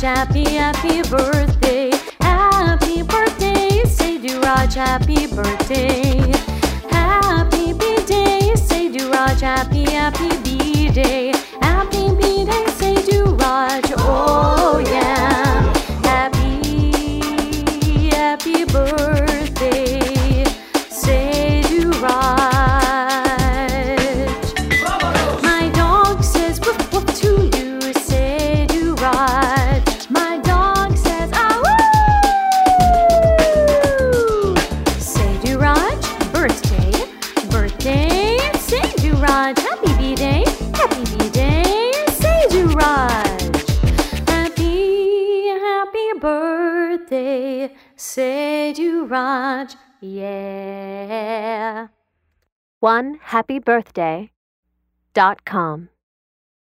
happy, happy birthday. Happy birthday, Seydou Raj, happy birthday. Happy B-day, Seydou Raj, happy, happy B-day. Happy B-day, Seydou Raj, oh yeah. Happy, happy birthday, Seydou Raj. My dog says woof woof to you, Seydou Raj. My dog says ah woo. Seydou Raj, birthday, birthday, Seydou Raj. Happy B-day, Seydou Raj. Happy, happy birthday, Seydou Raj, yeah. OneHappyBirthday.com